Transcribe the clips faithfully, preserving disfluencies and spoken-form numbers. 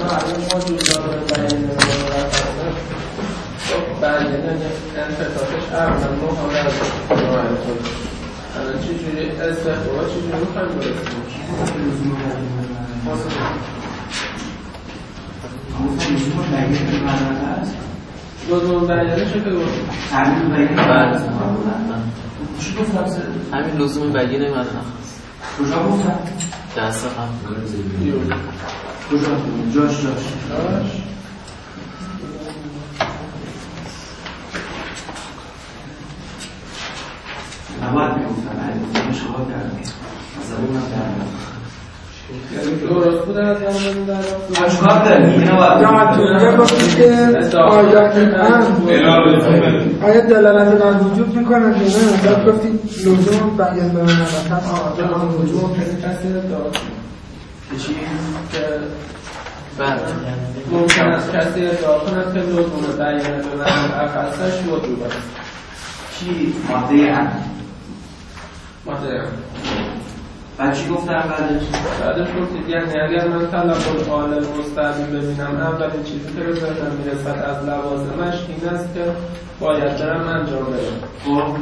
الان موجودات بیان مورد بیان انتفاقش اول ما حالا از نوعی کنیم الان چی جوری استخبار چی جوری میخوایم برسیم لزوم بیان معنی هست لزوم بیانه چه بگویم؟ همین بیان چی گفتم سر؟ همین لزوم بیانه معنی هست کجا گفتم؟ دسته هم کجا؟ جاش جاش جاش نباید میگفتم اگه اشتباه کردم از اون هم کردم درست بوده از یامون در رفت اشکار دارم میگه نباید یا تو گفتی که آیات هم آیا دلالت بر وجود میکنن یا نه؟ بعد گفتی لزوم بیان به من نباید آه جهان وجود که کسی داد که چی؟ که بعد ممکن است کسی ادعا کند که لزوم بیان به من اخصش وجود است چی؟ ماده هم ماده هم بعد چی گفتم بعدش؟ بعدش گفتید یعنی اگر من طلب العال المستعبی ببینم اولین چیزی که به ذهنم میرسد از لوازمش این است که باید برم انجام بدم خب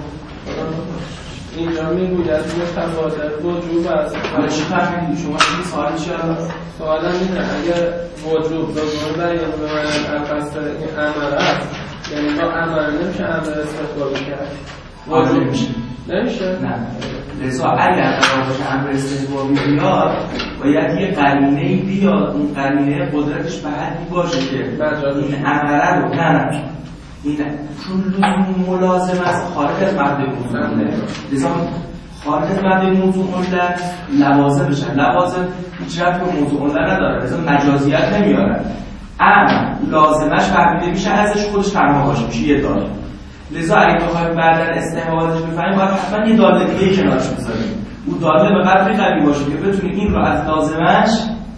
اینجا میگوید یه تبادر وجوب است حالا چی فهمیدی؟ شما چی سوال چی هست؟ سوالم اینه اگر وجوب لزوم بیان به من الفصل این امر است یعنی با امر نمیشه امر استخباری کرد وجوب نمیشه نمیشه؟ نه لذا اگر قرار باشه امر استحبابی بیاد باید یه قرینه‌ای بیاد اون قرینه قدرتش به حدی باشه که این امره رو نه نه این چون ملازم از خارج از مبدأ موضوع مونده لذا خارج از مبدأ موضوع مونده لوازم بشن لوازم هیچ رفت به موضوع مونده نداره لذا مجازیت نمیاره ام لازمش فهمیده میشه ازش خودش تنها باشه میشه یه داره لذا اگه بخوایم بعدن استحباباتش بفهمیم باید حتما یه داله دیگه کنارش بذاریم اون داله به قدری قوی باشه که بتونه این رو از لازمش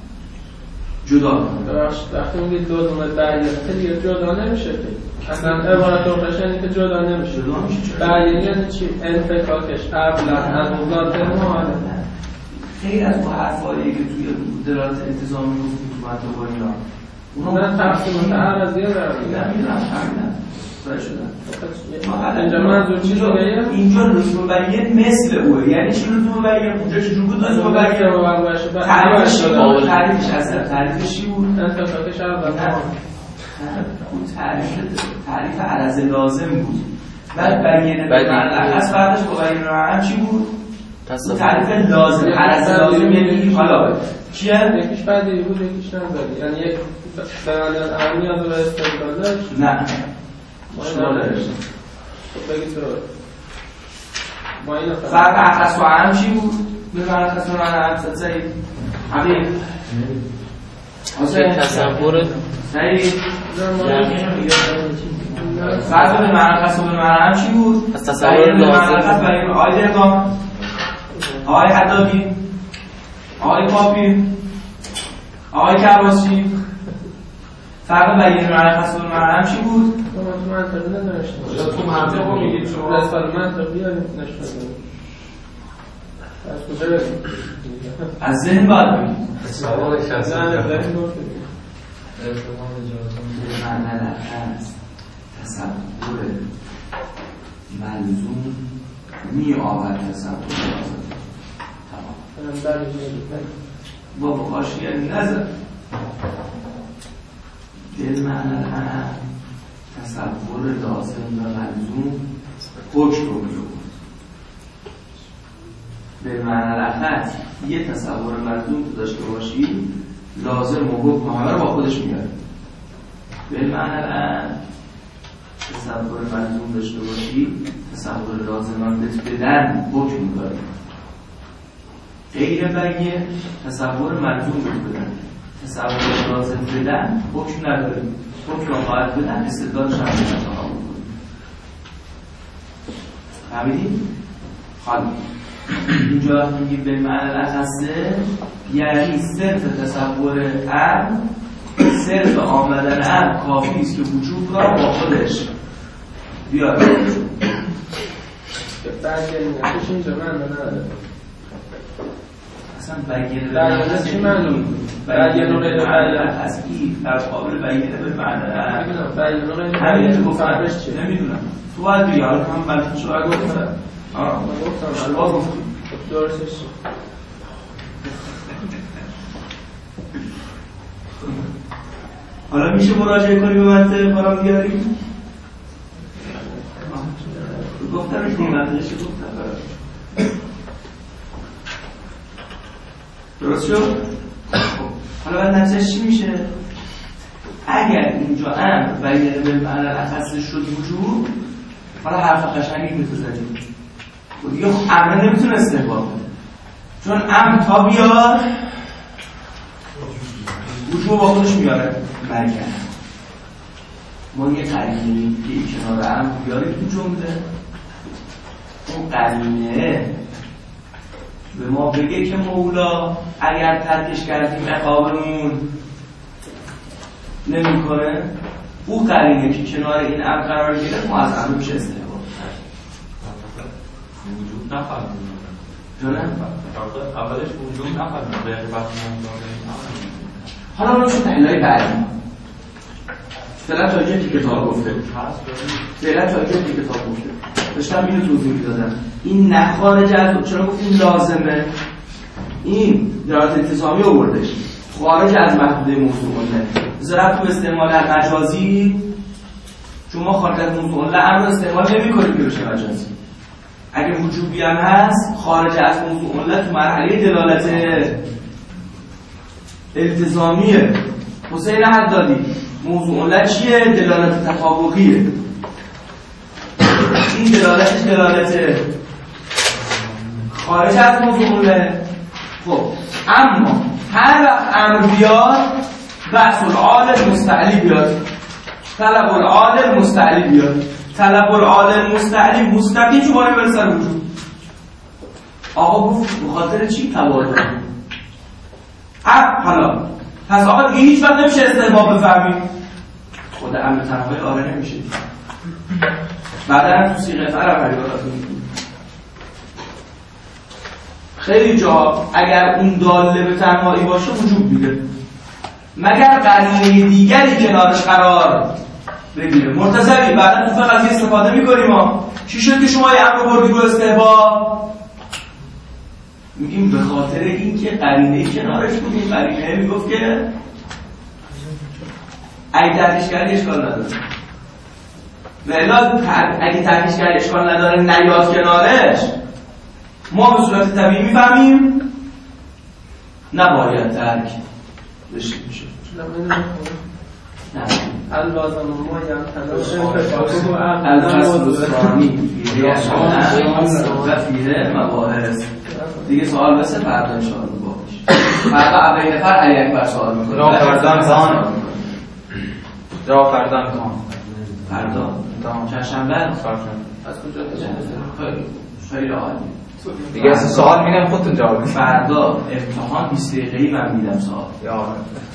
جدا کنه. ببخشید وقتی میگید لزوم بیان دیگه جدا نمیشه که اصلا عبارت اخرش یعنی که جدا نمیشه جدا میشه بیان یعنی چی؟ انفکاکش قبلا از اولاد معانه خیلی از اون حرفایی که توی دلالت التزامی گفتیم تو مطلب با اینا اونا تقسیم متعرضیه دارن نمیدونم فهمیدم برای شدن اینجا منظور چی رو بگیم؟ اینجا لزوم بیان مثل اوه یعنی چی لزوم بیان؟ اونجا چجور بود لزوم بیان؟ تعریفش بود تعریفش اصلا تعریفش چی بود؟ انتفاقش اول اون تعریف تعریف عرض لازم بود بعد بیان به معنی از بعدش با بیان رعم چی بود؟ تعریف لازم عرض لازم یعنی حالا چیه؟ یکیش بعدی بود یکیش نبودی یعنی یک بیان اهم نیاز به استدلال داشت؟ نه ما نداشت خب بگید رو ما اینو فرق اخص و اهم چی بود؟ به معنی اخص و اهم سعید حبیب حسین تصور سعید فرق به معنی اخص و به معنی اهم چی بود؟ از تصور لازم برای آقای درگام آقای حدادی آقای کافی آقای کرباسی فرق بیان معنی اخص و به معنی اهم چی بود؟ تو منطقی نداشتیم تو منطق رو میگید شما رسال منطقی نشتیم از کجا بگیم؟ از ذهن باید بگید سوال شخصی نه ذهن گفتیم معنی لحظ تصور ملزوم می آورد تصور تمام با بخاشی نظر دل معنی لحظ تصور لازم و ملزوم حکم رو می آورد به معنی لحظ یه تصور ملزوم تو داشته باشی لازم و حکم همه رو با خودش میاره بالمعنی الان تصور ملزوم داشته باشی تصور لازمان بدن حکم داری غیر بگه تصور ملزوم بدن تصور لازم بدن حکم نداری حکم خواهد بدن استدلالش هم بدن تقابل کنی فهمیدی؟ خالی اینجا وقت میگیم بالمعنی الاخصه یعنی صرف تصور ام صرف آمدن ام کافی است که وجود را با خودش بیاره بعد یعنی نتیش اینجا من نداره اصلا بیانه بیانه چی معنی؟ بیانه غیر بیانه از این در قابل بیانه به معنی بیانه غیر همین بیانه گفتمش چیه نمیدونم تو باید بگی حالا هم بلکه شو باید گفتم آه گفتم شو باید گفتم درستش حالا میشه مراجعه کنی به منطقه بارم بیاریم؟ گفتم این منطقه چی گفتم درست شد؟ حالا باید نتیجه چی میشه؟ اگر اینجا امر بیانه به معنی اخص شد وجود حالا حرف قشنگی میتو زدیم و دیگه امر نمیتونه استحباب کنه چون امر تا بیاد وجود با خودش میاره برگرد ما یه قرینه که کنار امر بیاریم تو جمله اون قرینه به ما بگه که مولا اگر ترکش کردیم عقابمون نمی کنه او قرینه که کنار این امر قرار گیره ما از امر میشه استحباب وجود نخواهد جونه؟ اولش وجود نخواهد حالا رو چون تحلیلای بعدی فعلا تا اینجا که کتاب گفته فعلا تا اینجا که کتاب گفته داشتم اینو توضیح میدادم این نخارج از چرا گفتیم لازمه این درات التزامی آوردش خارج از محدوده موضوع نه ضرب تو استعمال مجازی چون ما خارج از موضوع نه امر استعمال نمی‌کنیم که بشه مجازی اگه وجوبی هم هست خارج از موضوع نه تو مرحله دلالت التزامیه حسین حدادی موضوع علت چیه؟ دلالت تطابقیه این دلالتش دلالت خارج از موضوع علت خب اما هر وقت امر بیاد بحث العالم مستعلی بیاد طلب العالم مستعلی بیاد طلب العالم مستعلی مستقیم چوبانی برسر وجود آقا گفت بخاطر چی تبادل اب حالا پس آقا دیگه هیچ وقت نمیشه استحباب بفهمیم خود امر تنهایی آره نمیشه بعدا تو سیغه فرق پریدارات میکنیم خیلی جا اگر اون داله به تنهایی باشه وجود میده مگر قرینه دیگری کنارش قرار بگیره مرتضوی بعدا تو فقط استفاده میکنیم ها چی شد که شما یه امر بردی رو استحباب میگیم به خاطر اینکه قرینه کنارش بود این قرینه میگفت که اگه ترکش کردی اشکال نداره ولی اگه ترکش کردی اشکال نداره نیاد کنارش ما به صورت طبیعی میفهمیم نباید ترک بشه میشه نه اللازم ما یم الفصل الثانی و فیه مباحث دیگه سوال بسه فردا انشاءالله باش فردا اولین نفر علی اکبر سوال میکنه راه کردن کان راه کردن کان فردا چهارشنبه از کجا خیلی خیلی عالی دیگه اصلا سوال میدم خودتون جواب بدید فردا امتحان بیست دقیقه‌ای من میدم سوال یا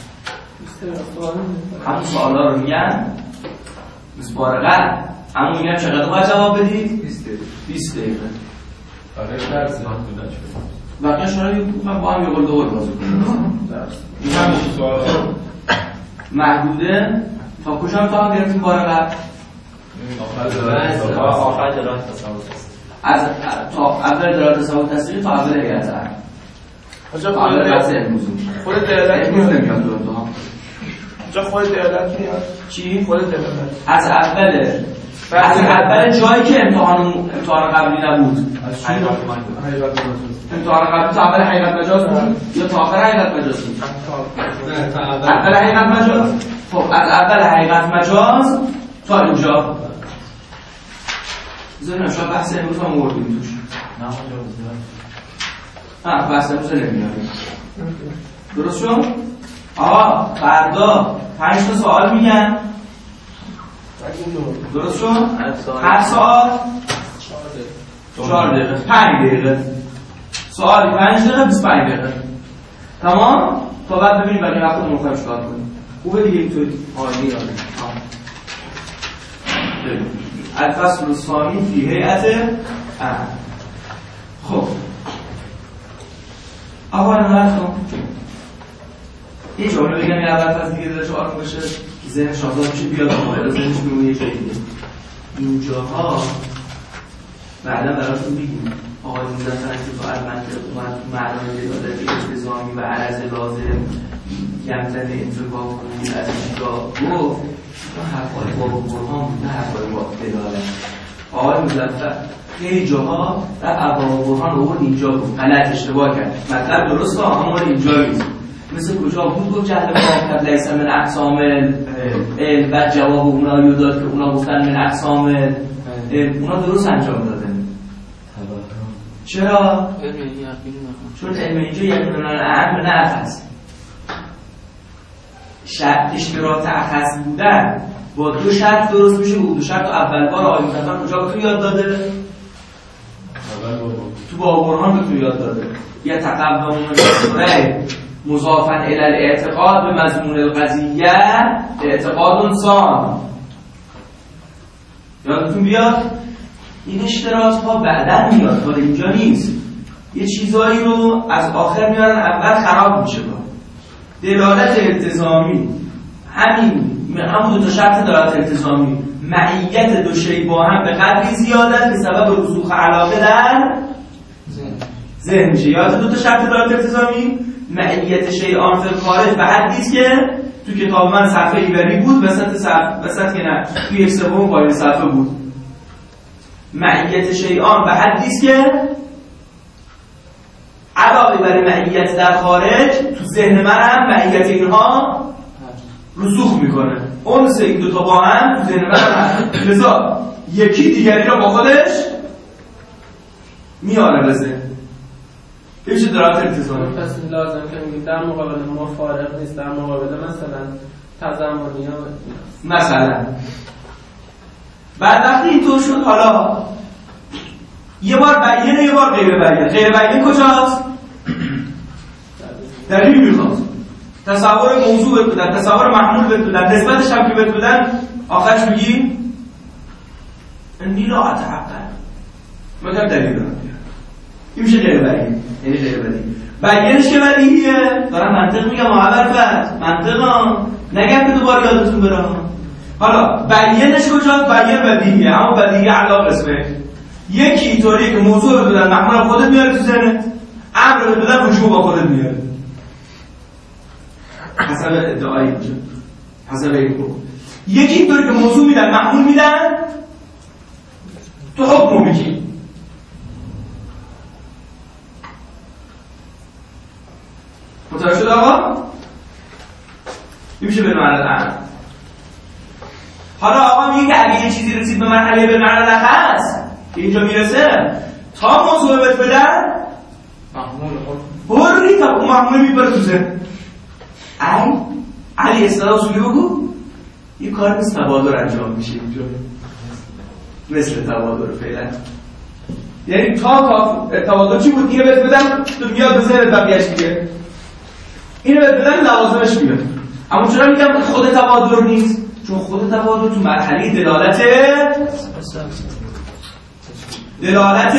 همون سوالا رو میگن بیست بار قد اما میگن چقدر باید جواب بدید بیست دقیقه آره درس یاد بودن بقیه شما من با هم یه قول دور بازی کنیم این هم سوال محدوده تا کجا امتحان گرفتیم بار قد آخر دلالت تصور از تا اول دلالت تصور تصویری تا اول هیئت عقل آجا اول بحث امروز خود دلالت امروز نمیاد تو امتحان آجا خود دلالت میاد چی؟ خود دلالت از اول از اول جایی که امتحان امتحان قبلی نبود امتحان قبلی تا اول حقیقت مجاز بود یا تا آخر حقیقت مجاز بود اول حقیقت مجاز خب از اول حقیقت مجاز تا اینجا بذاریم شاید بحث امروز هم موردیم توش نه بحث امروز نمیاریم درست شد؟ آقا فردا پنج تا سوال میگن درست شد؟ هر سوال چهار دقیقه پنج دقیقه سوالی پنج دقیقه بیست و پنج دقیقه تمام؟ تا بعد ببینیم بقیه وقت رو مختلف شکار کنیم خوبه دیگه اینطوری عالی عالی الفصل الثانی فی هیئت امر خب آقا نمت کن یه جمله بگم یه اول پس دیگه دلش آرم باشه که ذهن شازاد میشه بیاد آقا ذهنش بیمون یه جایی دیگه اینجاها بعدا براتون بگیم آقای مزفر که تو المنطق اومد معنای دلالت التزامی و عرض لازم یمتن انتقام کنید از اینجا گفت اون حرفای با برهان بود نه حرفای با دلالت. آقای مزفر خیلی جاها در با برهان رو اینجا بود غلط اشتباه کرد مطلب درست ها اما اینجا نیست. مثل کجا بود گفت جهل واقع لیس من اقسام علم و جواب اونا یو داد که اونا گفتن من اقسام اونا درست انجام داده. چرا؟ چون علم اینجا یقین اهم نه اخص شرط اشتراط اخص بودن با دو شرط درست میشه بود. دو شرط اول بار آقای مصطفی کجا تو یاد داده؟ تو با برهان تو یاد داده. یه تقوم مشروعه مضافا الی الاعتقاد به مضمون القضیه اعتقاد سام یادتون بیاد. این اشتراط ها بعداً میاد ولی اینجا نیست. یه چیزایی رو از آخر میارن اول خراب میشه. با دلالت التزامی همین همون دو تا شرط دلالت التزامی معیت دو شی با هم به قدری زیادت که سبب رسوخ علاقه در ذهن میشه. یاد دو تا شرط دلالت التزامی معیت شیء فی الخارج به حدی است که تو کتاب من صفحه ایبری بود وسط صفحه وسط که نه تو یک سوم پایین صفحه بود. معیت شیء به حدی است که علاوه بر معیت در خارج تو ذهن من هم معیت اینها رسوخ میکنه. اون سه این دو تا با هم تو ذهن من هم لذا یکی دیگری رو با خودش میاره به ذهن. این چه دلالت التزامی. پس لازم که میگیم در مقابل ما فارق نیست، در مقابل مثلا تضمنی ها مثلا بعد وقتی اینطور شد حالا یه بار بیانه یه بار غیر بیانه. غیر بیانه کجاست؟ دلیل میخواست تصور موضوع بهت بدن، تصور محمول بهت بدن، نسبتش هم که بهت بدن آخرش میگی انی لا اتعقل مگر دلیل دارم. این میشه غیر بیانه. یعنی غیر بدیهی. بیانش که بدیهیه دارم منطق میگم معبر فرد منطقا نگم که دوباره یادتون برام. حالا بیانش کجاست؟ بیان بدیهیه اما بدیهی علا قسمه. یکی اینطوریه که موضوع رو بدن محمول خودت میاره تو ذهنت، امر رو بدن رجوع با خودت میاره حسب ادعایی میشه حسب این رو. یکی اینطوری که موضوع میدن محمول میدن تو حکم میگی. متوجه شد آقا؟ این میشه به معنی امر. حالا آقا میگه که اگه یه چیزی رسید به مرحله به معنی لخص که اینجا میرسه تا موضوع بهت بدن بری تا اون محمول میبره تو ذهن. علی علی اصطلاح اصولی بگو یه کار نیست تبادر انجام میشه اینجا مثل تبادر فعلا. یعنی تا تا تبادر چی بود؟ اینو بهت بدن تو میاد به ذهنت بقیه‌اش دیگه اینو بهت بدن لوازمش میاد. اما چرا میگم خود تبادر نیست؟ چون خود تبادر تو مرحله دلالت دلالت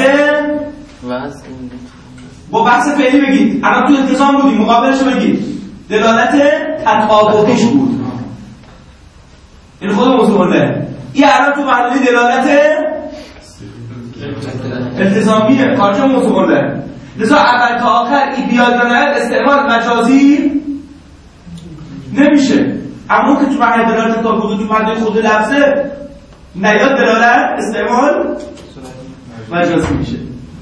با بحث فعلی بگید الان تو التزام بودیم مقابلش بگید دلالت تطابقیش بود. این خود موضوع نه. این الان تو مرحله دلالت التزامیه کارچه موضوع نه. لذا اول تا آخر این بیاد یا نه استعمال مجازی نمیشه. اما که تو مرحله دلالت تطابقی تو مرحله خود لفظه نیاد دلالت استعمال مجازی میشه.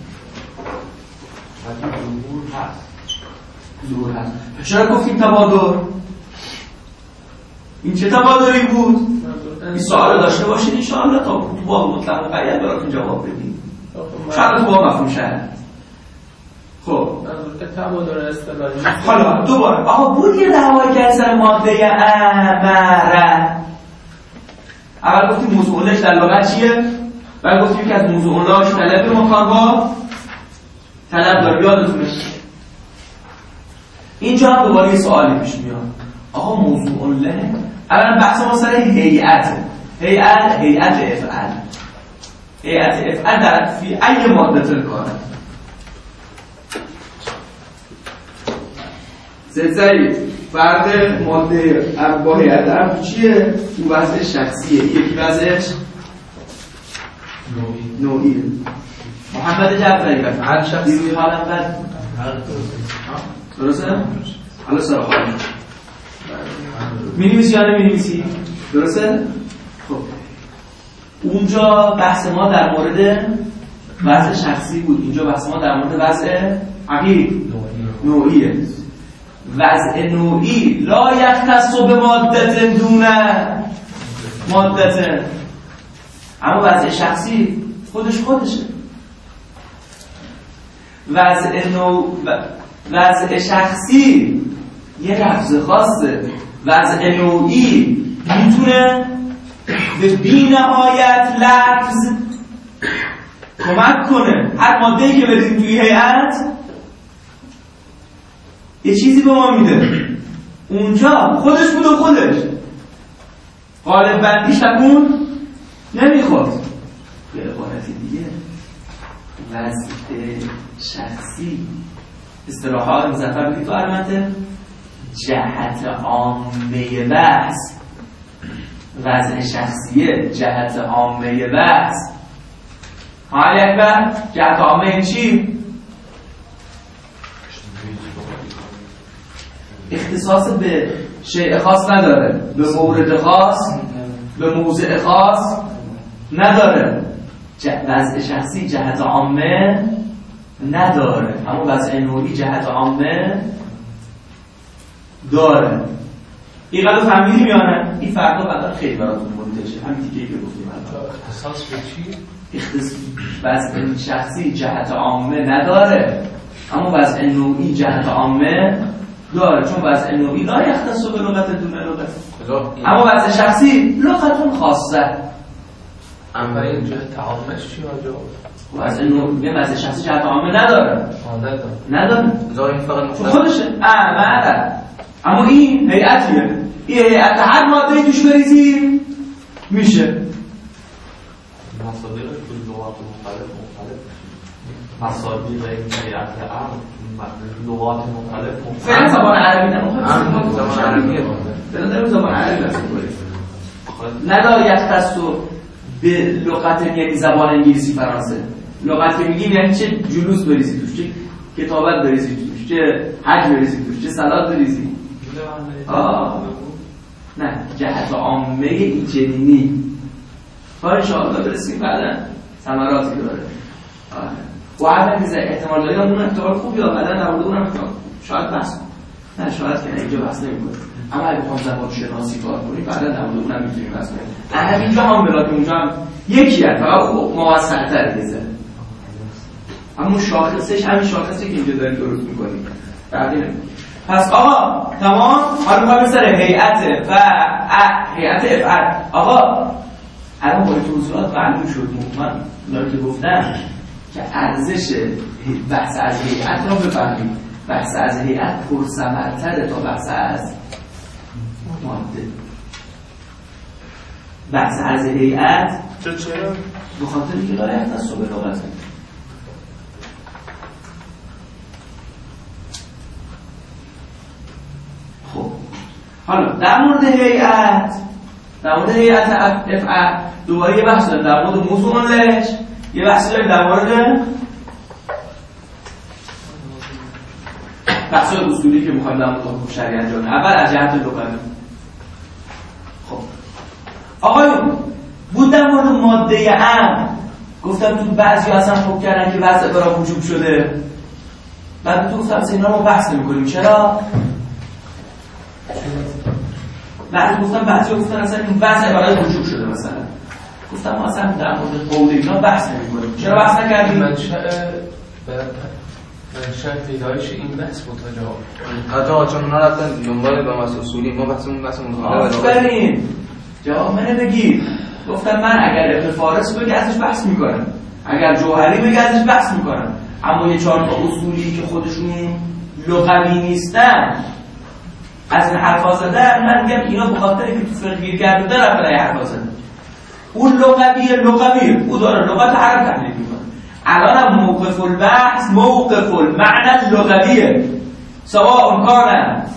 ظهور هست. ظهور هست. چرا گفتیم تبادر؟ این چه تبادری بود؟ این سوال داشته باشید ان شاء الله تا تو باب مطلق مقید براتون جواب بدیم. شاید تو باب مفهوم شد. خب تبادر اصطلاحی. حالا دوباره آها بود یه دعوای که سر ماده امره. اول گفتیم موضوعش در لغت چیه؟ بعد گفتیم که از موضوعش طلب مکان با طلب داره. یادتونه اینجا هم دوباره یه سوالی پیش میاد. آقا موضوع له الان بحث ما سر هیئت هیئت هیئت افعال هیئت افعال در فی ای ماده کاره ستایی فرد ماده با هیئت امر چیه؟ او وضع شخصیه، یکی وضعش نوعیه. محمد جعفری بفرمایید. هر شخصی روی حالم بد درسته؟ حالا سراغ می‌نویسی یا نمی‌نویسی؟ درسته؟ خب اونجا بحث ما در مورد وضع شخصی بود، اینجا بحث ما در مورد وضع حقیق نوعیه. وضع نوعی لا یختص به ماده دون ماده، اما وضع شخصی خودش خودشه. وضع نوع وضع شخصی یه لفظ خاصه، وضع نوعی میتونه به بی نهایت لفظ کمک کنه. هر ماده‌ای که بریم توی هیئت یه چیزی به ما میده، اونجا خودش بود و خودش غالب بندیش تکون نمیخواد. به عبارت دیگه وضع شخصی اصطلاحات مزفر بگید تو علامت جهت عامه بحث، وضع شخصیه جهت عامه بحث. حالی اکبر جهت عامه چی؟ اختصاص به شیء خاص نداره، به مورد خاص، به موضع خاص نداره. وضع شخصی جهت عامه نداره، اما وضع نوعی جهت عامه داره. این قدر فهمیدیم یا نه؟ این فردا بعدا خیلی براتون منتشه. همین دیگه که گفتیم اختصاص به چی؟ اختصاص وضع شخصی جهت عامه نداره، اما وضع نوعی جهت عامه داره، چون وضع نوعی لا یختص به لغت دون لغت، اما وضع شخصی لغتون خاصه. اما این جهت عامش چی آجا؟ وضع نوعی وضع شخصی جهت عامه نداره. نداره. نداره. فقط چون خودشه. اه معلم. اما این هیئتیه. این هیئت هر ماده‌ای توش بریزیم میشه. مصادیق کل لغات مختلف مختلف. مصادیق این هیئت امر لغات مختلف. فعلا زبان عربی نه. زبان عربیه. فعلا زبان عربی است. لا یختص به لغت یعنی زبان انگلیسی فرانسه. لغت که میگیم یعنی چه جلوس بریزی توش، چه کتابت بریزی توش، چه حج بریزی توش، چه صلات بریزی. آه نه جهت عامه این جنینی تا انشاءالله برسیم بعدا ثمراتی داره. و عدم میزه احتمال داری اون احتمال خوبی یا بعدا در مورد اونم احتمال شاید بحث نه شاید که اینجا بحث نمی‌کنه، اما اگه بخوام زبان شناسی کار کنیم بعدا در مورد اونم میتونیم بحث کنیم. اما اینجا هم بلاک اونجا هم یکیه، فقط موسع‌تر میزه، اما شاخصش همین شاخصی که اینجا داریم درست می‌کنیم. بعدی پس آقا تمام. حالا می‌خوایم سر هیئت و هیئت افعال. آقا الان با توضیحات معلوم شد، من دارم که گفتم که ارزش بحث از هیئت رو بفهمیم. بحث از هیئت پرثمرتره تا بحث از ماده. بحث از هیئت چرا؟ به خاطر اینکه لا یختص به لغت. خب حالا در مورد هیئت، در مورد هیئت افعال دوباره یه بحث داریم در مورد موضوع لهش، یه بحث داریم در مورد بحث اصولی که می‌خوایم در مورد حکم شرعی انجام بدیم. اول از جهت لغوی. خب آقایون بود در مورد ماده امر گفتم تو بعضی اصلا فکر کردن که وضع برای وجوب شده، بعد تو گفتم اینا رو بحث نمی‌کنیم. چرا؟ بعد گفتم بعضی گفتن اصلا این وضع برای وجوب شده مثلا. گفتم ما اصلا در مورد قول اینا بحث نمی‌کنیم. چرا بحث نکردیم؟ منشأ منشأ پیدایش این بحث بود تا جواب. آقا چون اونا رفتن دنبال به واسه اصولی، ما بحثمون بحث متعارف. آفرین. جواب منو بگید. گفتم من اگر ابن فارس بگه ازش بحث می‌کنم، اگر جوهری بگه ازش بحث می‌کنم، اما یه چهار تا اصولی که خودشون لغوی نیستن از این حرفا زدن، من میگم اینا به خاطر که تو فقه گیر کرده داره برای حرفا زدن. اون لغویه لغویه او داره لغت عرب تحلیل میکنه. الان هم موقف البحث موقف المعنى اللغویه، سواء کان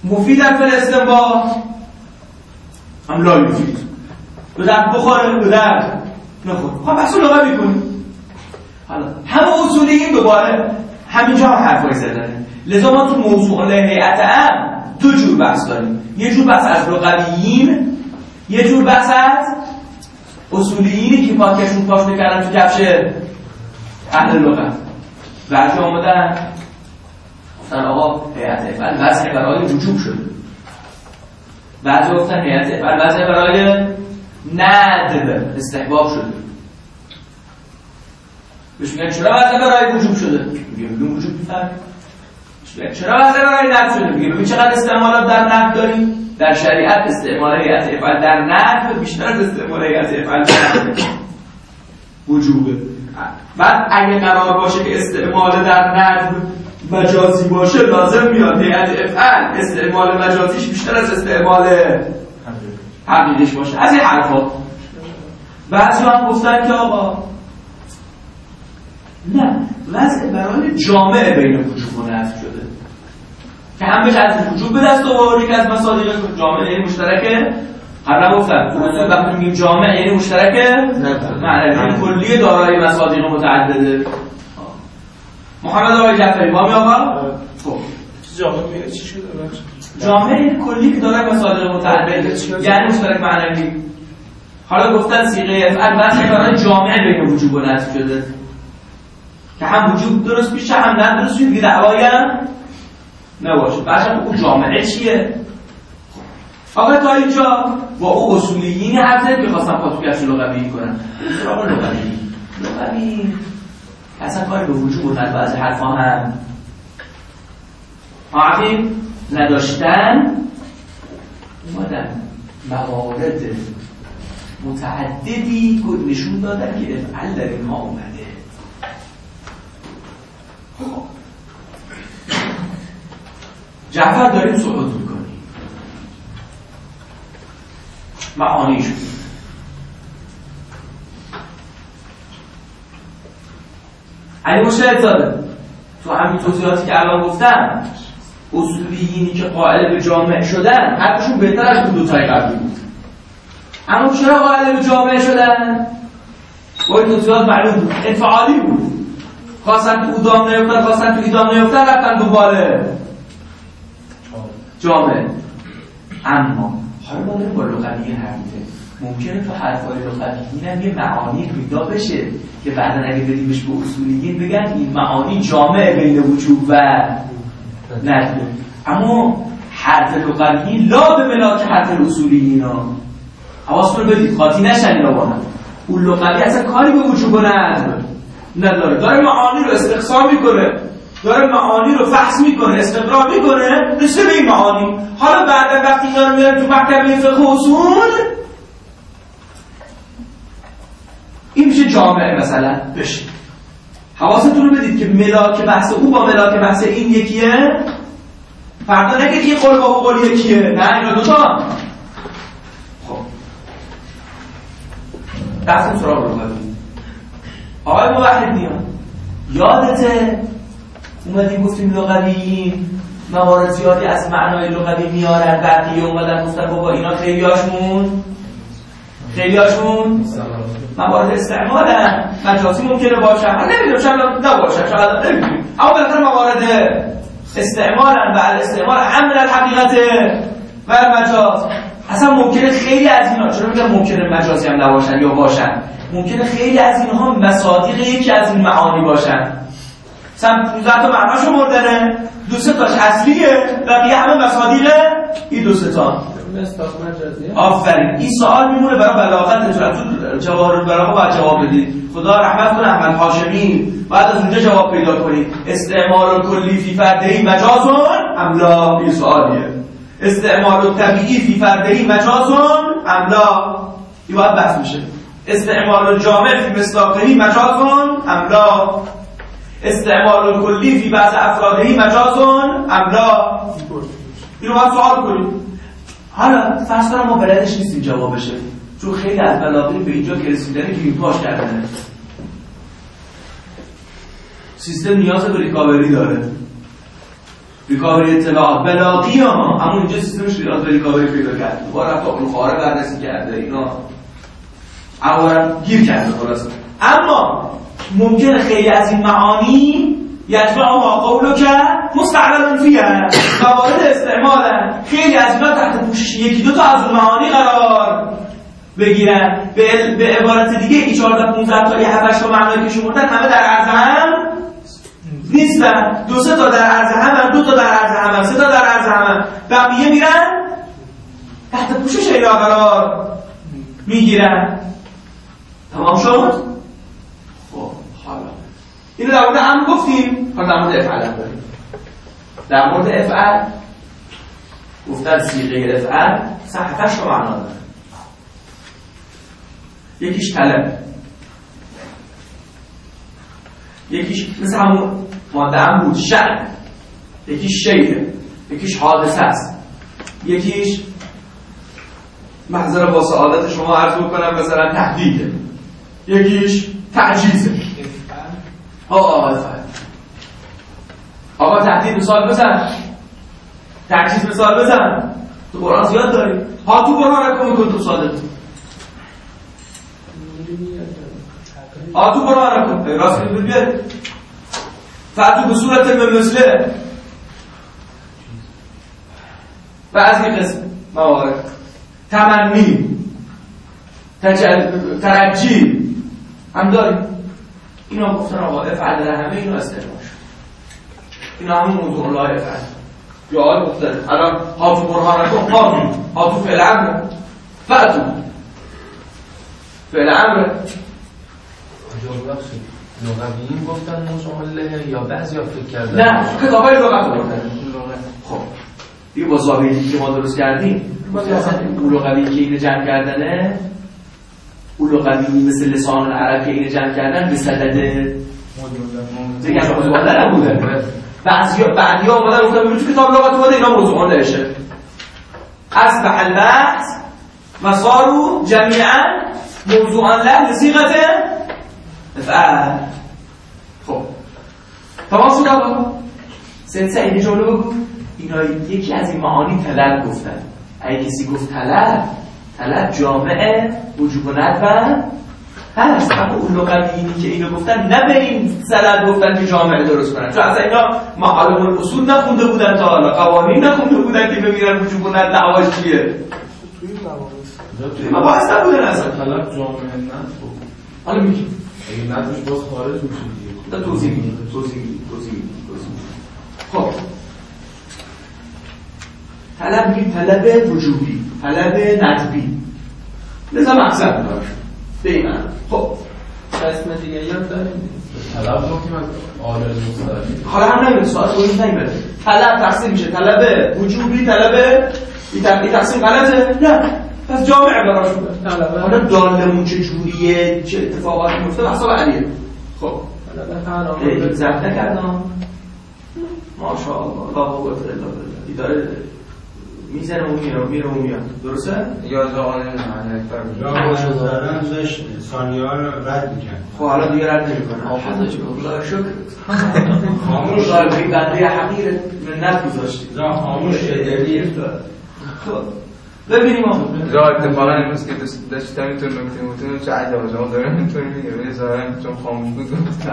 مفیدن فی الاستنباط هم لا یفید، به درد بخوره به درد نخور. خب بحث لغوی کنیم. حالا همه اصولیین دوباره همینجا هم حرفای زدنه. لذا ما تو موضوع هیئت عام دو جور بحث داریم، یه جور بحث از لغویین، یه جور بحث از اصولیینی که پاکشون پاش نکردن تو کفش اهل لغت. بعضی آمدن گفتن آقا هیئت افعال وضع برای وجوب شده، بعضی گفتن هیئت افعال وضع برای ندب استحباب شده. بهش میگن چرا وضع برای وجوب شده؟ میگه بگیم وجوب میفرد. چرا وضع برای ندب شده؟ میگه ببین چقدر استعمالات در ندب داریم. در شریعت استعمال هیئت افعال در ندب بیشتر از استعمال هیئت افعال در وجوبه. بعد اگه قرار باشه که استعمال در ندب مجازی باشه لازم میاد هیئت افعال استعمال مجازیش بیشتر از استعمال حقیقیش باشه. از این حرفا بعضی هم گفتن که آقا نه، وضع برای جامعه بین وجوب و ندب شده که هم بهش از وجوب به دست آورد که از مصادیق جامعه یعنی مشترکه. قبلا گفتم تو اصول وقتی میگیم جامعه یعنی مشترکه معنوی کلی دارای مصادیق متعدده. محمد آقای جعفری با می آقا؟ خب جامعه چی شده؟ جامعه کلی که دارای مصادیق متعدده یعنی مشترک معنوی. حالا گفتن صیغه افعال وضع برای جامعه بین وجوب و ندب شده که هم وجوب درست میشه هم ندب درست میشه، دعوایی هم نباشه. بعدش اون جامعه چیه؟ آقا تا اینجا با او اصولیینی حرفه که خواستم پاتوکش رو لغوی کنن. آقا لغوی لغوی اصلا کاری به وجوب و ندب از حرفا هم حقیق نداشتن. اومدن موارد متعددی نشون دادن که افعال در اینها اومده. جعفر داریم صحبت میکنیم معانیش علی مشهد زاده تو همین توضیحاتی که الان گفتم اصولیینی که قائل به جامع شدن حرفشون بهتر از اون دوتای قبلی بود. اما چرا قائل به جامع شدن؟ با این توضیحات معلوم بود انفعالی بود. خواستن تو ادام نیفتن، خواستن تو ادام نیفتن، رفتن دوباره جامعه. اما حالا ما داریم با لغوی حرف میزنیم، ممکنه تو حرفای لغوی هم یه معانی پیدا بشه که بعدا اگه بریمش به اصولیین بگن این معانی جامع بین وجوب و ندب. اما حرف لغوی لا به ملاک حرف اصولیین ها. حواستون رو بدید قاطی نشن اینا با هم. اون لغوی اصلا کاری به وجوب و ندب نداره، داره معانی رو استقصا میکنه، داره معانی رو فحص میکنه، استقرا میکنه، رسه به این معانی. حالا بعد وقتی اینا رو میاریم تو مکتبه فقه و اصول این میشه جامعه مثلا بشه. حواستون رو بدید که ملاک بحث او با ملاک بحث این یکیه. فردا نگید که قول با قول یکیه، نه اینا دوتا. خب دستم سراغ رو بدید. آقای موحدیان یادته اومدیم گفتیم لغویین موارد زیادی از معنای لغوی میارن، بعدی اومدن گفتن بابا اینا خیلی هاشون خیلی هاشون موارد استعمالن، مجازی ممکنه باشن، من نمیدونم شاید نباشن، شاید نمیدونم، اما بالاخره موارد استعمالن و الاستعمال هم من الحقیقت و المجاز. اصلا ممکنه خیلی از اینا، چرا میگم ممکنه مجازی هم نباشن یا باشن، ممکنه خیلی از اینها مصادیق یکی از این معانی باشن. مثلا پانزده تا معناشو مردنه، دو سه تاش اصلیه، بقیه همه مصادیق این دو سه تا. آفرین. این سوال میمونه برای بلاغت، تو جواهر البلاغه باید جواب بدید. خدا رحمت کنه احمد هاشمی، بعد از اونجا جواب پیدا کنید. استعمال کلی فی فردهی مجازون ام لا؟ این سوالیه. استعمال طبیعی فی فردهی مجازون ام لا؟ این باید بحث میشه. استعمال جامع فی مصداقهی مجازون ام لا؟ استعمال کلی فی بعض افرادهی مجازون ام لا؟ اینو باید سوال کنید. حالا فرض کنم ما بلدش نیستیم جواب بشه، چون خیلی از بلاغی به اینجا که رسیدنه که این پاش کردنه. سیستم نیاز به ریکاوری داره. ریکاوری اطلاعات بلاغی ها، اما اینجا سیستمش ریکاوری پیدا کرد، دوباره رفت اون خاره بررسی کرده اینا اولا گیر کرده خلاص. اما ممکنه خیلی از این معانی یجمعها قولو که مستعمل فیه موارد استعمالن، خیلی از اینا تحت پوشش یکی دو تا از اون معانی قرار بگیرن. به, به عبارت دیگه این چهارده پونزده تا یه هفتش تا معنایی که شمردن همه در عرض هم نیستن، دو سه تا در عرض هم، دو تا در عرض هم، سه تا در عرض هم، بقیه میرن تحت پوشش اینا قرار میگیرن. تمام شد؟ خب حالا اینو در مورد هم گفتیم، حالا در مورد افعال هم داریم. در مورد افعال گفتن صیغه افعال هفتش تا معنا داره. یکیش طلب، یکیش مثل همون ماده هم بود شأن، یکیش شیء، یکیش حادثه است، یکیش محضر با سعادت شما عرض بکنم مثلا تهدیده، یکیش تعجیزه. آقا افعال آقا تهدید مثال بزن، تعجیز مثال بزن، تو قرآن زیاد داری. ها تو قرآن رکن میکن تو صادق، ها تو قرآن رکن راست میگه بیاد فاتو به صورت من مثله بعضی قسم موارد تمنی ترجی هم داریم. اینا گفتن آقا افعال در همه اینا استعمال شد، اینا همون موضوع الله افعال یا آقای مختلف. الان ها تو قرآن رکن ها ها تو فعل امر فاتو فعل امر لغویین گفتن مجمله یا بعضی ها فکر کردن؟ نه کتابای لغت رو گفتن. خب دیگه با ظاهری که ما درست کردیم مثلا اون لغوی که اینو جمع کردنه، اون لغوی مثل لسان العرب که اینو جمع کردن به صدد دیگه مجمله نبوده. بعضی بعدی ها اومدن گفتن تو کتاب لغت اومده اینا موضوعان نوشته اصبح البحث و صاروا جمیعا موضوعا له لصيغه افعال. خب تمام شد. آقا سنسه این جمله بگو، اینا یکی از این معانی طلب گفتن. اگه کسی گفت طلب، طلب جامعه وجوب و ندب هست، اما اون لغویینی که اینو گفتن نه به این سند گفتن که جامعه درست کنن، چون اصلا اینا معالم الاصول نخونده بودن، تا حالا قوانین نخونده بودن که ببینن وجوب و ندب دعواش چیه. توی مباحث نبودن اصلا. طلب جامعه ندب حالا میگیم اگه ندبش باز خارج میشه دیگه. توضیح میدیم توضیح میدیم توضیح میدیم. خب طلب میگیم طلب وجوبی، طلب ندبی، لذا مقصد داره به این معنی. خب اسم دیگه هم داریم طلب گفتیم از آل المستقیم. حالا هم نمیده ساعت باید نمیده. طلب تقسیم میشه طلب وجوبی، طلب این تقسیم غلطه؟ نه پس جامعه براش بوده. حالا دالمون چه جوریه، چه اتفاقاتی میفته حساب علیه. خب این ضبط نکردم ماشاءالله لا قوة الا بالله. داره میزنه و میره و میره و میاد. درسته؟ یا زبان معنی اکبر زدن داشت ثانیه ها رو رد میکن. خب حالا دیگه رد نمیکنه. حافظ چه خدا شکر خاموش خدا به این بنده حقیر منت گذاشتی. را خاموش دلیل خب ببینیم آقا را اتفاقا امروز که داشتم اینطور نکته متون چه عجب شما دارم اینطور میگه ظاهرا چون خاموش بود.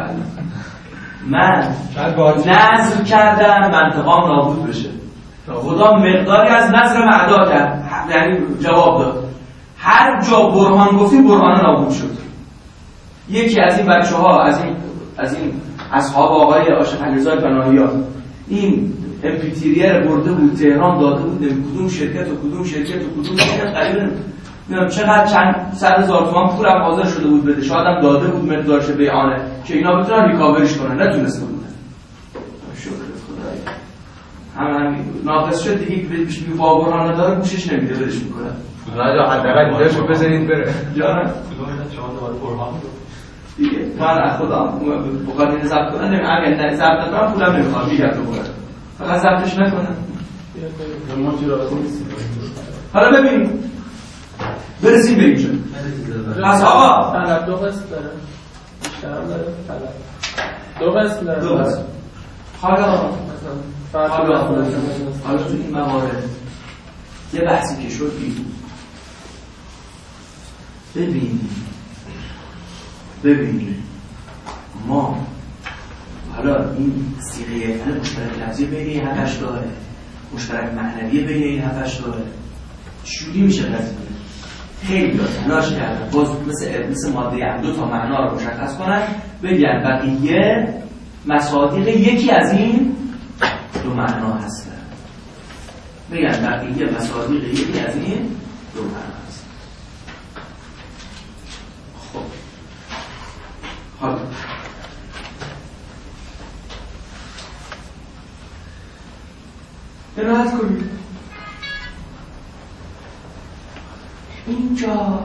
من نظر کردم منطقام نابود بشه، خدا مقداری از نظر معدا کرد، یعنی جواب داد. هر جا برهان گفتیم برهان نابود شد. یکی از این بچه ها از این از این اصحاب آقای عاشق علیزاده پناهیان این امپیتیریه برده بود تهران داده بود کدوم شرکت و کدوم شرکت و کدوم شرکت قریبا میگم چقدر چند صد هزار تومان پولم حاضر شده بود بده، شاید هم داده بود مقدارش بیانه که اینا بتونن ریکاوریش کنن، نتونسته بودن. شکر خدای هم همین ناقص شد دیگه بهش میگه واقعا نداره گوشش نمیده بدش میکنه. راجع حداقل دیداشو بزنید بره. جانم شما دوباره برهان دیگه من خدا بخواد این ضبط کنن نمیگم اگه نه ضبط نکنم پولم نمیخوام میگم دوباره فقط ضبطش نکنن. ما چی راضی نیستیم. حالا ببینیم برسیم به اینجا. پس آقا طلب دو قسم داره، بیشتر هم داره طلب دو قسم داره. دو قسم. حالا حالا حالا تو این موارد یه بحثی که شد بید ببینید ببینید ما حالا این صیغه فعل مشترک لفظی بین این هفتش داره، مشترک معنوی بین این هفتش داره، چجوری میشه قضیه؟ خیلی ها تلاش کردن باز مثل مثل ماده هم دو تا معنا رو مشخص کنن، بگن بقیه مصادیق یکی از این دو معنا هستن، بگن بقیه مصادیق یکی از این دو معنا هستن. خب حالا دقت کنید اینجا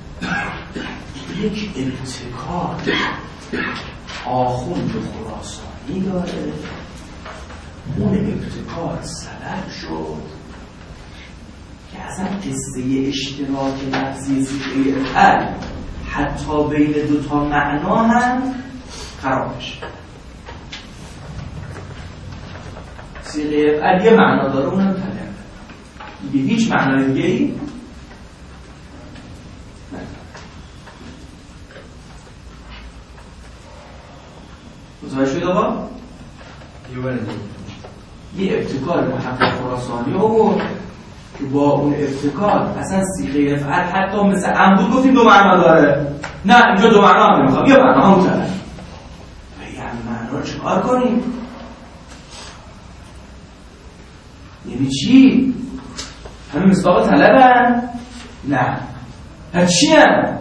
یک ابتکار آخوند خراسانی داره، اون ابتکار سبب شد که اصلا قصه اشتراک لفظی صیغه افعل حتی بین دوتا معنا هم خراب بشه. صیغه افعل یه معنا داره، اونم طلب، دیگه هیچ معنای دیگه ای متوجه شدید آقا؟ یه ابتکار محقق خراسانی آورد که با اون ابتکار اصلا صیغه افعل حتی مثل عمدود گفتیم دو معنا داره، نه اینجا دو معنا هم نمیخوام، یه معنا هم طلب. یه معنا رو چکار کنیم؟ یعنی چی؟ همه مصداق طلبن؟ نه. پس چی هم؟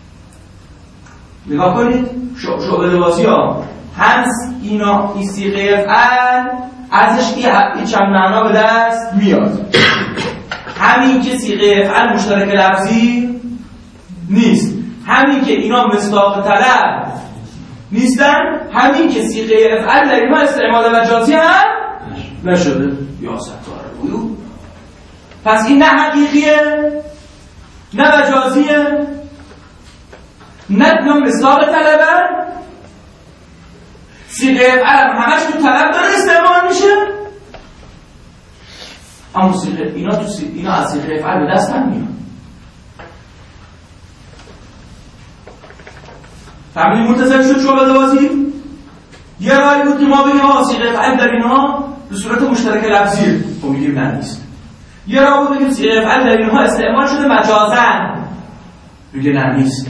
نگاه کنید شعبه لباسی ها همس اینا این صیغه افعل ازش یه چند معنا به دست میاد، همین که صیغه افعل مشترک لفظی نیست، همین که اینا مصداق طلب نیستن، همین که صیغه افعل در اینها استعمال مجازی هم نشده. یا ستاره بودو. پس این نه حقیقیه نه مجازیه نه نه مصداق طلبه، صیغه افعل همش تو طلب داره استعمال میشه، اما صیغه اینا تو صیغه اینا از صیغه افعل به دست هم میاد. فهمیدید مرتضی شد شعبه لباسی؟ یه راهی بود که ما بگیم آقا صیغه افعل در اینها به صورت مشترک لفظیه، خب میگیم نه نیست. یه راه بود بگیم صیغه افعل در اینها استعمال شده مجازاً، میگه نه نیست.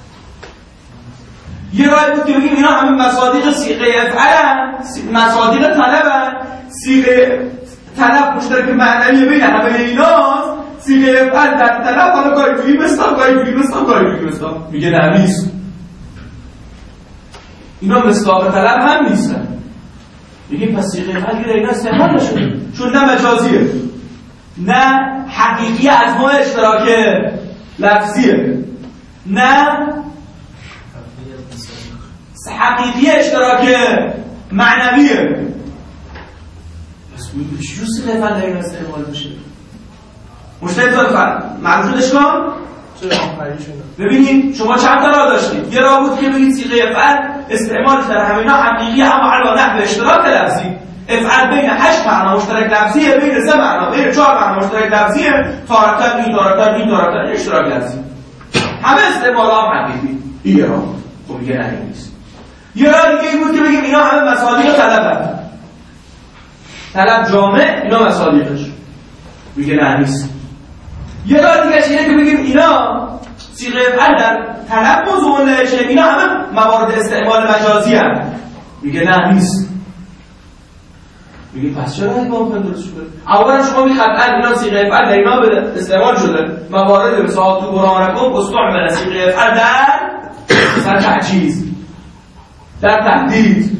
یه راه بود که بگیم اینا همه مصادیق صیغه افعلن، مصادیق طلبن، صیغه طلب مشترک معنوی بین همه ایناست، صیغه افعل در طلب حالا گاهی توی مصداق گاهی توی مصداق گاهی توی مصداق، میگه نه نیست. اینا مصداق طلب هم نیستن، میگه پس صیغه افعل در اینا استعمال نشده چون نه مجازیه نه حقیقی از نوع اشتراک لفظیه نه حقیقی اشتراک معنویه. پس میگه چجور صیغه افعل در اینا استعمال بشه؟ مشترک طلب معلوم شدش کن؟ ببینید شما چند تا راه داشتید. یه راه بود که بگید صیغه افعل استعمال در همه اینا حقیقی اما علاوه نحو اشتراک لفظی، افعل بین هشت معنا مشترک لفظیه، بین سه معنا بین چهار معنا مشترک لفظیه، تارکتن این تارکتن این تارکتن اشتراک لفظی، همه استعمال هم حقیقی. این یه راه. خب میگه نه نیست. یه راه دیگه بود که بگیم اینا همه مصادیق طلبن، طلب جامع اینا مصادیقش، میگه نه نیست. یه راه دیگه اینه که بگیم اینا صیغه افعل در طلب موضوع نشه، اینا همه موارد استعمال مجازی هم، میگه نه نیست. میگه پس چرا این ممکن درست شده؟ اولا شما میگه قطعا اینا صیغه افعل در اینا به استعمال شده، موارد مثل تو قرآنکم استعمال صیغه افعل در مثلا تعجیز، در تهدید.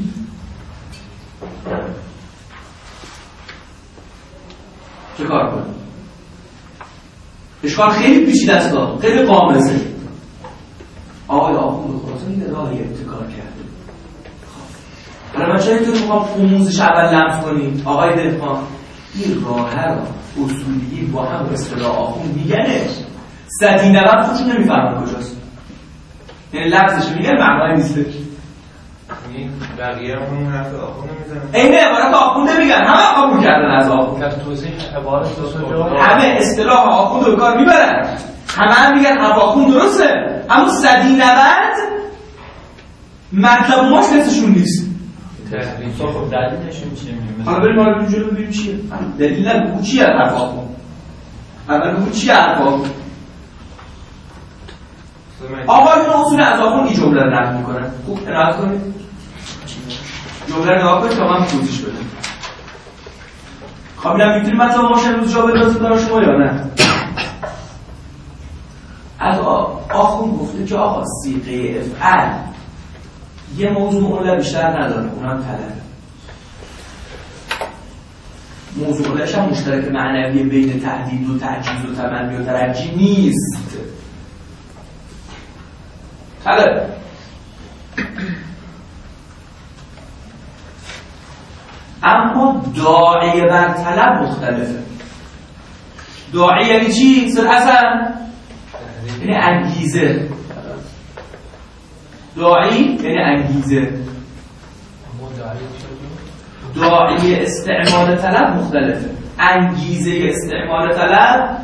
چه کار کنیم؟ اشکال خیلی پیچیده است، خیلی قامزه. آقای آخوند خراسانی یه راهی ابتکار کرده. برای من چه اینطور میخوام آموزش اول لمس کنیم؟ آقای دهقان این راه رو اصولی با هم اصطلاح آخوند میگنش صدی نود خودشون نمیفهمن کجاست، یعنی لفظش میگن معنای نیستش. این بقیه همون حرف آخونده میزنن اینه عبارت آخونده میگن همه قبول کردن از آخونده در توضیح عبارت همه اصطلاح آخونده به کار میبرن همه هم میگن حرف آخوند درسته همون صدی نود مطلب و ماش کسشون نیست خب دلیلشون چیه میگیم حالا بریم حالا اینجا رو ببینیم چیه دلیل نه بگو چیه حرف آخوند اول بگو چیه حرف آخوند آقایون اصول از آخوند این جمله رو نقل میکنن خوب عنایت کنید جمله رو نگاه کنید تا من توضیحش بدم خب میتونیم مطلب و ماش امروز جا بندازیم برای شما یا نه از آخوند گفته که آقا صیغه افعل یه موضوع اول بیشتر نداره اونم طلبه موضوع اولش هم مشترک معنوی بین تهدید و تعجیز و تمنی و ترجی نیست طلب اما داعی بر طلب مختلفه داعی یعنی چی؟ سر حسن؟ یعنی انگیزه داعی یعنی انگیزه داعی استعمال طلب مختلفه انگیزه استعمال طلب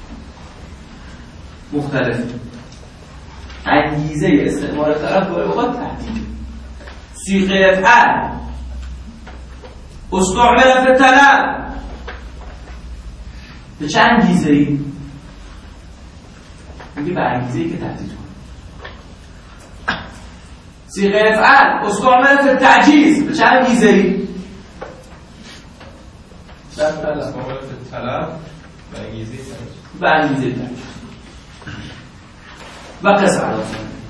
مختلفه انگیزه استعمال طلب با اوقات تهدید صیغه افعل استعمل فی الطلب به چه انگیزه ای؟ میگه به انگیزه ای که تهدید کنه صیغه افعل استعمل فی التعجیز به چه انگیزه ای؟ در طلب استعمال فی الطلب به انگیزه ای به انگیزه ای و قصر علاوه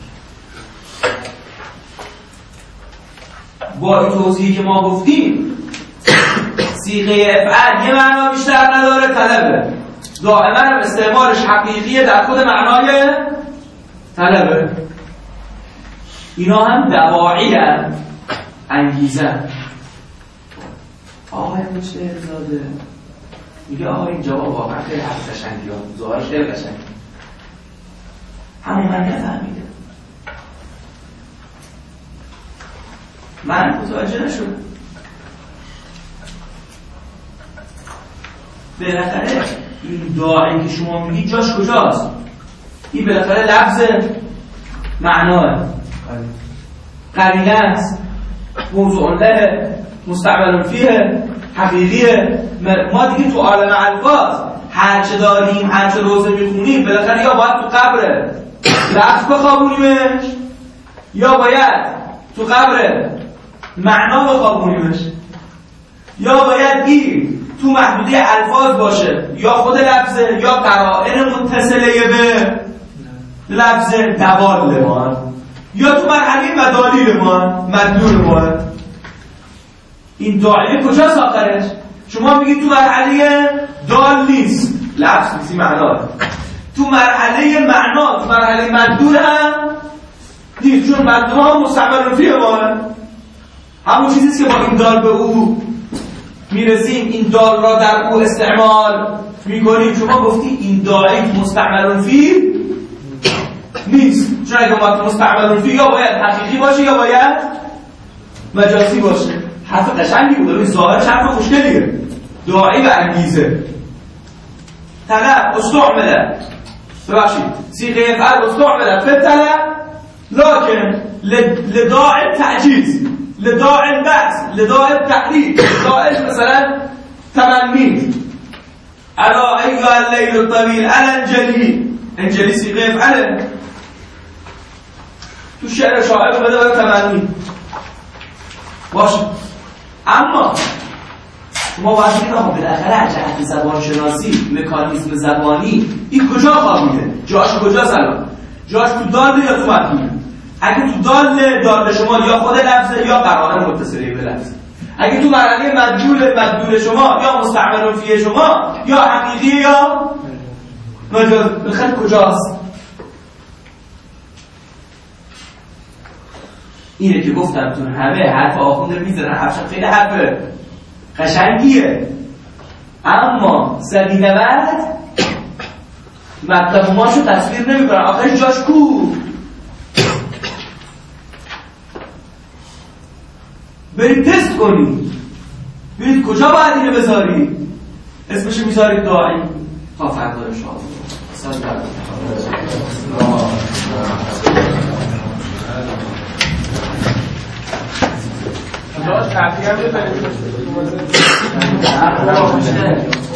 با این توضیحی که ما گفتیم صیغه افعل یه معنا بیشتر نداره طلبه دائما استعمالش حقیقیه در خود معنای طلبه اینا هم دواعی هستند انگیزه آقای مجتهد زاده میگه آقا این جواب واقعا خیلی حرف قشنگی ها ظاهرش خیلی قشنگی همون من نفهمیده من متوجه نشدم بالاخره این داعی که شما میگید جاش کجاست؟ این بالاخره لفظ معناه قرینه است موضوع له مستعمل فیه حقیقیه ما دیگه تو عالم الفاظ هرچه داریم هرچه روزه میخونیم بالاخره یا باید تو قبر لفظ بخوابونیمش یا باید تو قبر معنا بخوابونیمش یا باید این تو محدوده الفاظ باشه یا خود لفظه یا قرائن متصله به لفظ دوال ما یا تو مرحله مدالیل ما مدلول ما این داعیه کجاست آخرش؟ شما میگید تو مرحله دال نیست لفظ نیستی معنا تو مرحله معنا تو مرحله مدلول هم نیست چون مدلول هم مستعمل فیه ما همون چیزیست که با این دال به او میرسیم این دال را در او استعمال میکنیم شما گفتی این داعی مستعمل فیه نیست چون اگه ما مستعمل فیه یا باید حقیقی باشه یا باید مجازی باشه حرف قشنگی بود ولی ظاهرش حرف خوشگلیه داعی و انگیزه طلب استعمل ببخشید صیغه افعل استعمل فی الطلب لكن لداعی التعجیز لداعی البحث لداعی التحریک لداعی مثلا تمنی الا ایها اللیل الطویل الا انجلی انجلی صیغه افعل تو شعر شاعر بده برای تمنی باشه اما شما باید بگید آقا بالاخره از جهت زبان شناسی مکانیزم زبانی این کجا خوابیده جاش کجاست الان جاش تو دال یا تو مدلول اگه تو دال دال شما یا خود لفظه یا قرائن متصله به لفظ اگه تو مرحله مدلول مدلول شما یا مستعمل فیه شما یا حقیقی یا مجاز بالاخره کجاست اینه که گفتم تو همه حرف آخونده میزنن حرفش خیلی حرف قشنگیه اما صدی نود مطلب ماشو تصویر نمیکنن آخرش جاش کو برید تست کنید ببینید کجا باید اینو بذارید اسمش میذارید داعی تا فردا ان شاء الله. داشت تحقیق هم بزنید